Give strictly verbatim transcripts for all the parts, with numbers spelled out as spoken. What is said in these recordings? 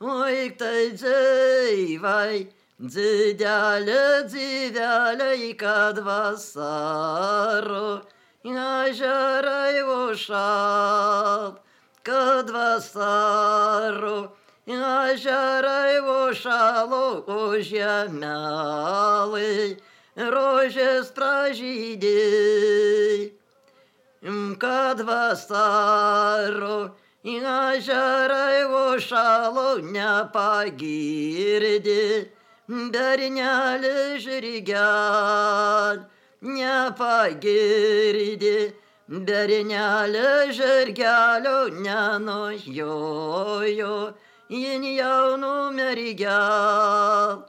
oi tai dzīvai, dzidelė, dzidelė, kad vasaru ežerai užšal, kad vasaru ežerai užšalo, o žemelai rožės pražydė, kad vasaru ežerai užšalo, nepagirdi bernelį žirgelį, nepagirdi bernelį žirgelio, nenujojo jin jaunų mergelį,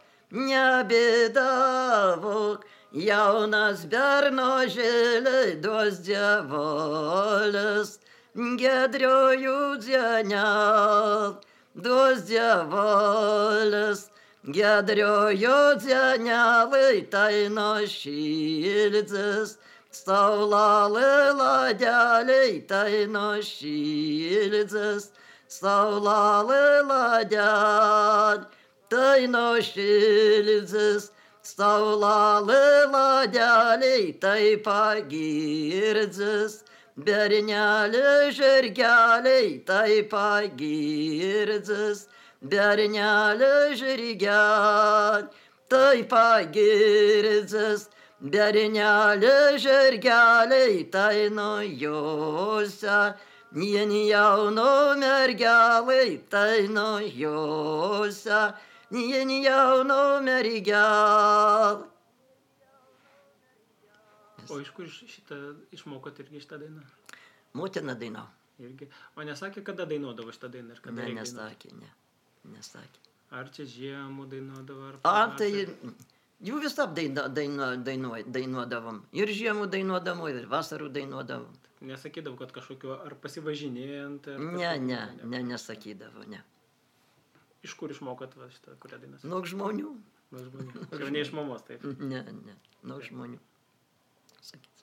nebėdavok jaunas bernožėlė, duos dievolis gedriojų dienel, duos dievolis gedriojų dienelai, tai nušildzis, saulelė ladeliai, tai nušildzis, saulelė ladeliai, tai nušildzis, saulelė ladeliai, tai pagirdzis, bernelė žirgeliai, tai pagirdzis, bernelė žirgeliai, tai pagirdzis, bernelė žirgeliai, tai nujosia, jin jauno mergelai, tai nujosia, jin jauno mergelai. O iš kur šitą išmokot irgi šitą dainą? Motina dainavo. Irgi. O nesakė, kada dainuodavo šitą dainą? Ir kada Ne, reik nesakė, ne, nesakė. dainuot? Ar čia žiemų dainuodavo? Ar, A, pavasarį? tai jų visap daina, daina, dainu, dainuodavom. Ir žiemų dainuodavom, ir vasarų dainuodavom. Nesakydavo, kad kažkokiu ar pasivažinėjant? Ar Ne, kažkokiu- ne, ne, nesakydavo, ne. Iš kur išmokot va, šitą, kurią dainą? Nuo žmonių. Nuo žmonių. Jau ne iš mamos, taip. Ne, ne, nuo žmonių. Sakyt.